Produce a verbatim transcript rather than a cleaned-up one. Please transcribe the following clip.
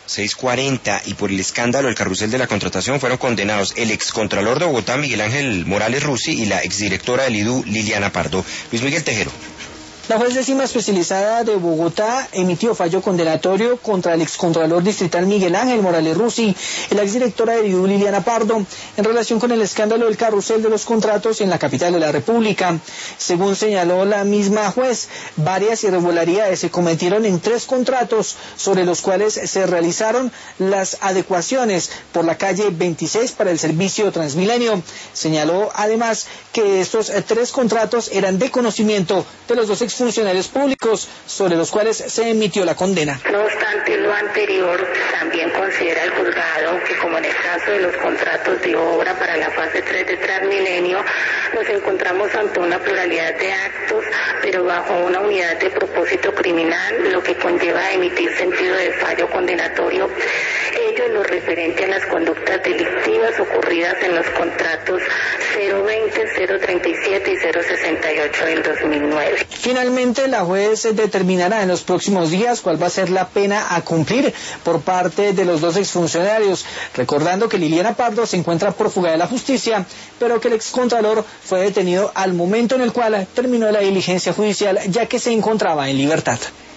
seis cuarenta, y por el escándalo del carrusel de la contratación fueron condenados el excontralor de Bogotá, Miguel Ángel Morales Rusi, y la exdirectora del I D U, Liliana Pardo. Luis Miguel Tejero. La juez décima especializada de Bogotá emitió fallo condenatorio contra el excontralor distrital Miguel Ángel Morales Rusi y la exdirectora del I D U Liliana Pardo en relación con el escándalo del carrusel de los contratos en la capital de la República. Según señaló la misma juez, varias irregularidades se cometieron en tres contratos sobre los cuales se realizaron las adecuaciones por la calle veintiséis para el servicio Transmilenio. Señaló además que estos tres contratos eran de conocimiento de los dos exfuncionarios públicos sobre los cuales se emitió la condena. No obstante lo anterior, también considera el juzgado que, como en el caso de los contratos de obra para la fase tres de Transmilenio, nos encontramos ante una pluralidad de actos, pero bajo una unidad de propósito criminal, lo que conlleva a emitir sentido de fallo condenatorio, ello en lo referente a las conductas delictivas ocurridas en los contratos cero veinte, cero treinta y siete y cero sesenta y ocho del dos mil nueve. Finalmente, la juez determinará en los próximos días cuál va a ser la pena a cumplir por parte de los dos exfuncionarios, recordando que Liliana Pardo se encuentra prófuga de la justicia, pero que el excontralor fue detenido al momento en el cual terminó la diligencia judicial, ya que se encontraba en libertad.